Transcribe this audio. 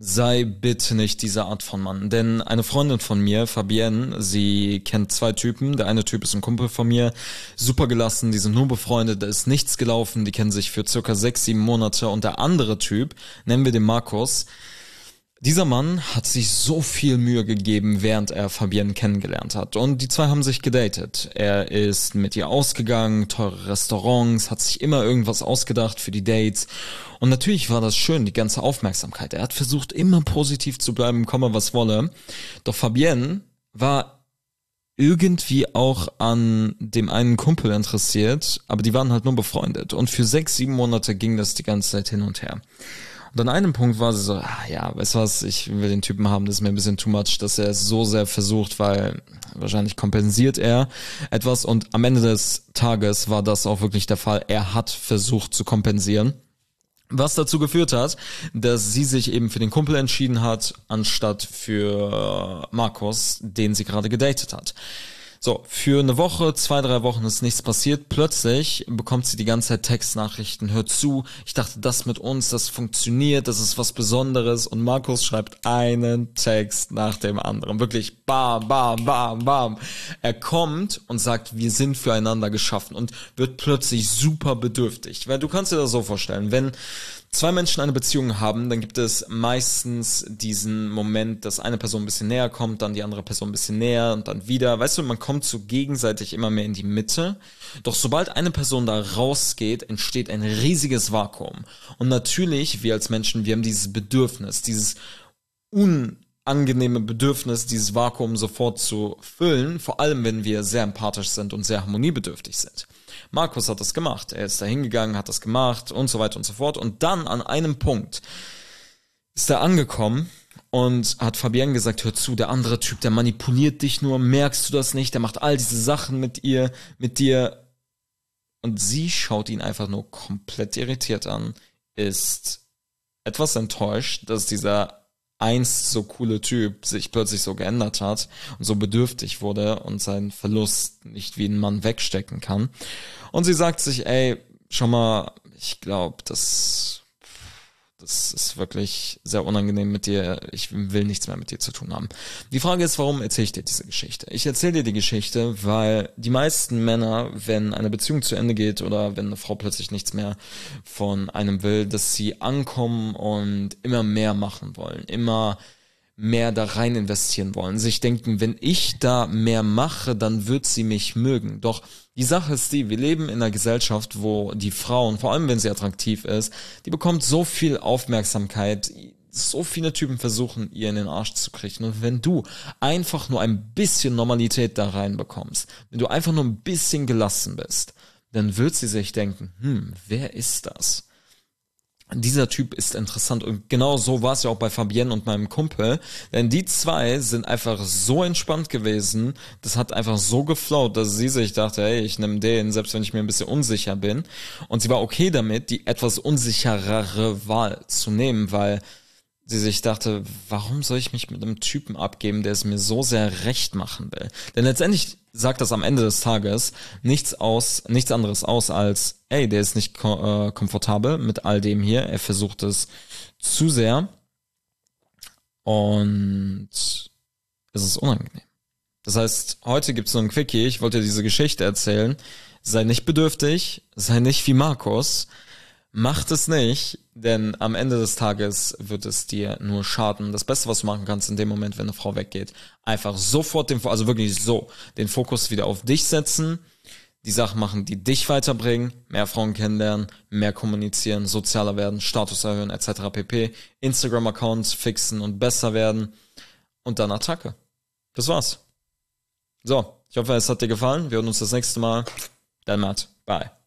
sei bitte nicht diese Art von Mann. Denn eine Freundin von mir, Fabienne, sie kennt 2 Typen. Der eine Typ ist ein Kumpel von mir, super gelassen, die sind nur befreundet, da ist nichts gelaufen, die kennen sich für circa 6-7 Monate. Und der andere Typ, nennen wir den Markus, dieser Mann hat sich so viel Mühe gegeben, während er Fabienne kennengelernt hat. Und die 2 haben sich gedatet. Er ist mit ihr ausgegangen, teure Restaurants, hat sich immer irgendwas ausgedacht für die Dates. Und natürlich war das schön, die ganze Aufmerksamkeit. Er hat versucht, immer positiv zu bleiben, komme was wolle. Doch Fabienne war irgendwie auch an dem einen Kumpel interessiert, aber die waren halt nur befreundet. Und für 6-7 Monate ging das die ganze Zeit hin und her. Und an einem Punkt war sie so, ja, weißt du was, ich will den Typen haben, das ist mir ein bisschen too much, dass er es so sehr versucht, weil wahrscheinlich kompensiert er etwas. Und am Ende des Tages war das auch wirklich der Fall. Er hat versucht zu kompensieren. Was dazu geführt hat, dass sie sich eben für den Kumpel entschieden hat, anstatt für Markus, den sie gerade gedatet hat. So, für eine Woche, 2-3 Wochen ist nichts passiert. Plötzlich bekommt sie die ganze Zeit Textnachrichten. Hör zu, ich dachte, das mit uns, das funktioniert, das ist was Besonderes. Und Markus schreibt einen Text nach dem anderen. Wirklich bam, bam, bam, bam. Er kommt und sagt, wir sind füreinander geschaffen und wird plötzlich super bedürftig. Weil du kannst dir das so vorstellen, wenn 2 Menschen eine Beziehung haben, dann gibt es meistens diesen Moment, dass eine Person ein bisschen näher kommt, dann die andere Person ein bisschen näher und dann wieder. Weißt du, man kommt so gegenseitig immer mehr in die Mitte. Doch sobald eine Person da rausgeht, entsteht ein riesiges Vakuum. Und natürlich, wir als Menschen, wir haben dieses Bedürfnis, dieses unangenehme Bedürfnis, dieses Vakuum sofort zu füllen, vor allem wenn wir sehr empathisch sind und sehr harmoniebedürftig sind. Markus hat das gemacht, er ist da hingegangen, hat das gemacht und so weiter und so fort. Und dann an einem Punkt ist er angekommen und hat Fabienne gesagt, hör zu, der andere Typ, der manipuliert dich nur, merkst du das nicht, der macht all diese Sachen mit dir. Und sie schaut ihn einfach nur komplett irritiert an, ist etwas enttäuscht, dass dieser einst so coole Typ sich plötzlich so geändert hat und so bedürftig wurde und seinen Verlust nicht wie ein Mann wegstecken kann. Und sie sagt sich, ey, schau mal, ich glaube, das ist wirklich sehr unangenehm mit dir. Ich will nichts mehr mit dir zu tun haben. Die Frage ist, warum erzähle ich dir diese Geschichte? Ich erzähle dir die Geschichte, weil die meisten Männer, wenn eine Beziehung zu Ende geht oder wenn eine Frau plötzlich nichts mehr von einem will, dass sie ankommen und immer mehr machen wollen, immer mehr da rein investieren wollen, sich denken, wenn ich da mehr mache, dann wird sie mich mögen. Doch die Sache ist die, wir leben in einer Gesellschaft, wo die Frauen, vor allem wenn sie attraktiv ist, die bekommt so viel Aufmerksamkeit, so viele Typen versuchen, ihr in den Arsch zu kriegen. Und wenn du einfach nur ein bisschen Normalität da reinbekommst, wenn du einfach nur ein bisschen gelassen bist, dann wird sie sich denken, wer ist das? Dieser Typ ist interessant und genau so war es ja auch bei Fabienne und meinem Kumpel, denn die 2 sind einfach so entspannt gewesen, das hat einfach so geflowt, dass sie sich dachte, hey, ich nehme den, selbst wenn ich mir ein bisschen unsicher bin, und sie war okay damit, die etwas unsicherere Wahl zu nehmen, weil sie sich dachte, warum soll ich mich mit einem Typen abgeben, der es mir so sehr recht machen will? Denn letztendlich sagt das am Ende des Tages nichts anderes aus als, ey, der ist nicht komfortabel mit all dem hier, er versucht es zu sehr und es ist unangenehm. Das heißt, heute gibt's so ein Quickie, ich wollte dir diese Geschichte erzählen, sei nicht bedürftig, sei nicht wie Markus, macht es nicht, denn am Ende des Tages wird es dir nur schaden. Das Beste, was du machen kannst in dem Moment, wenn eine Frau weggeht, einfach sofort den Fokus wieder auf dich setzen, die Sachen machen, die dich weiterbringen, mehr Frauen kennenlernen, mehr kommunizieren, sozialer werden, Status erhöhen, etc. pp. Instagram-Accounts fixen und besser werden und dann Attacke. Das war's. So, ich hoffe, es hat dir gefallen. Wir hören uns das nächste Mal. Dein Matt. Bye.